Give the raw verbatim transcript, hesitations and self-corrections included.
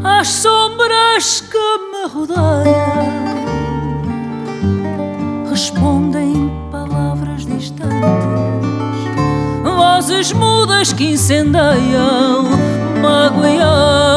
às sombras que me rodeiam, respondem palavras distantes, vozes mudas que incendeiam, mágoa e